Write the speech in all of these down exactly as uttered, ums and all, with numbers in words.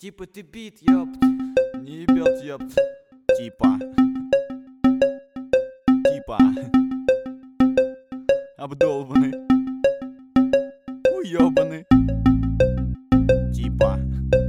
Типа ты бит, ёпт. Не ебет, ёпт. Типа. Типа. Обдолбанный. Уёбанный. Типа.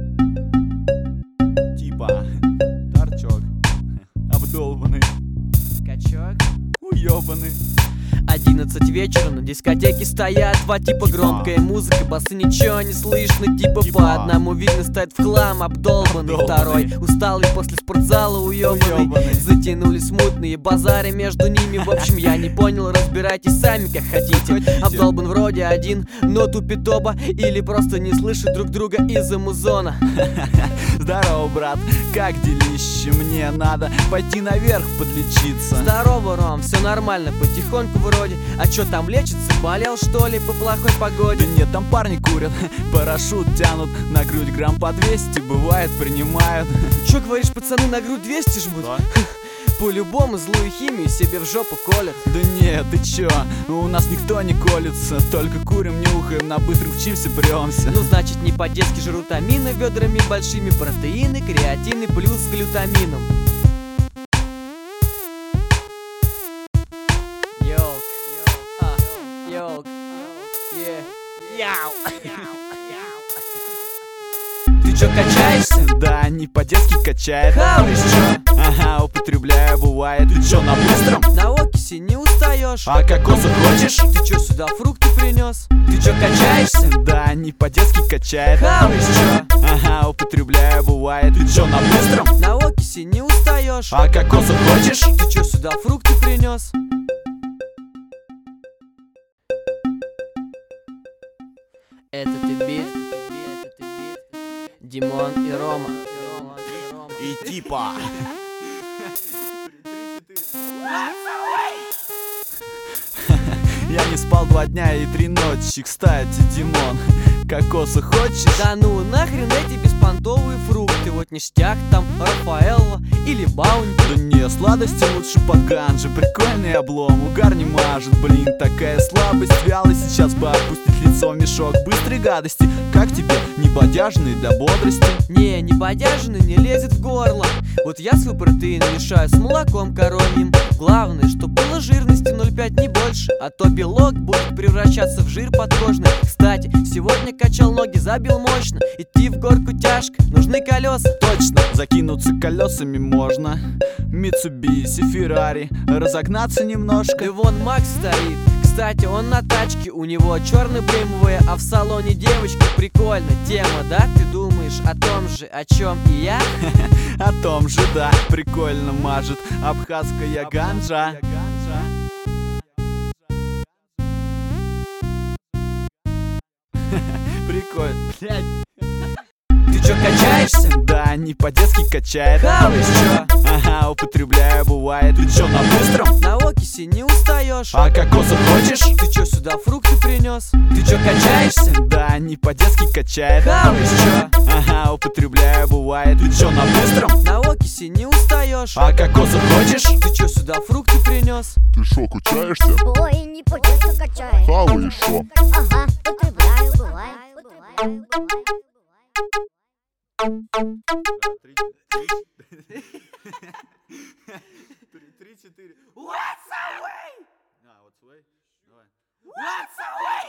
Типа. Торчок. Обдолбанный. Качок. Уёбанный. Одиннадцать вечера, на дискотеке стоят два типа. Громкая музыка, басы ничего не слышно. Типа Типа. по одному видно стоит в хлам обдолбанный. Обдолбанный. Второй усталый после спортзала уёбанный. Уёбанный. Затянули смутные базары между ними. В общем, я не понял, разбирайтесь сами как хотите. хотите. Обдолбан вроде один, но тупит оба. Или просто не слышит друг друга из-за музона. Здорово, брат, как делище? Мне надо пойти наверх подлечиться. Здорово, Ром, все нормально, потихоньку вроде. А чё там лечится? Болел что ли по плохой погоде? Да нет, там парни курят, парашют тянут, на грудь грамм по двести, бывает принимают. Чё говоришь, пацаны на грудь двести жмут? Да? По-любому злую химию себе в жопу колят. Да нет, ты чё, у нас никто не колется, только курим, нюхаем, на быстрых чипсы премся. Ну значит не по-детски жрут амины ведрами большими, протеины, креатины плюс с глютамином. Йолк, а, йолк, е, яу. Ты чё, качаешься? Да, не по-детски качает. Хаваешь чё? Ага, употребляю, бывает. Ты чё, на быстром? На окиси не устаешь? А кокоса хочешь? Ты чё, сюда фрукты принес? Ты чё, качаешься? Да, не по-детски качает. Хаваешь чё? Ага, употребляю, бывает. Ты чё, на быстром? На окиси не устаешь? А кокоса хочешь? Ты чё, сюда фрукты принес? Это ты бит, это ты бит, Димон и Рома. И типа. Я не спал два дня и три ночи. Кстати, Димон, кокоса хочешь? Да ну нахрен эти беспонтовые фрукты. Вот ништяк там Рафаэлло или Баунти. Да не, сладости лучше под ганджи. Прикольный облом, угар не мажет. Блин, такая слабость, вялость. Сейчас бы опустить лицо в мешок быстрой гадости. Как тебе, не бодяжный для бодрости? Не, не бодяжный, не лезет в горло. Вот я свой протеин мешаю с молоком коровьим. Главное, чтоб было жирности ноль целых пять, не больше. А то белок будет превращаться в жир подкожный. Кстати, сегодня качал ноги, забил мощно. Идти в горку тяжко, нужны колеса. Точно, закинуться колесами можно. Митсубиси, Феррари, разогнаться немножко. И вон Макс стоит. Кстати, он на тачке, у него черный бэ эм вэ, а в салоне девочка. Прикольно, тема, да? Ты думаешь о том же, о чем и я? О том же, да, прикольно мажет абхазская ганджа. Прикольно, блядь. Ты чё, качаешься? Да, не по-детски качает. Хаваешь чё? Ага, употребляю, бывает. Ты чё, на быстром? На окиси не устаешь? А кокоса хочешь? Ты чё, сюда фрукты принес? Ты чё, качаешься? Да, не по-детски качает. Хаваешь чё? Ага, употребляю, бывает. Ты чё, на быстром? На окиси не устаешь? А кокоса хочешь? Ты чё, сюда фрукты принес? Ты шо, качаешься? Ой, не по-детски качает. Хаваешь шо? Ага, потребляю, бывает. Потребляю, бывает. Три, четыре. What's away? А, what's away? Давай. What's away?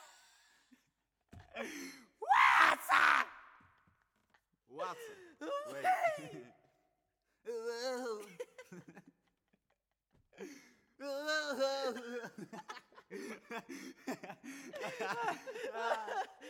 What's up? What's up? Wait.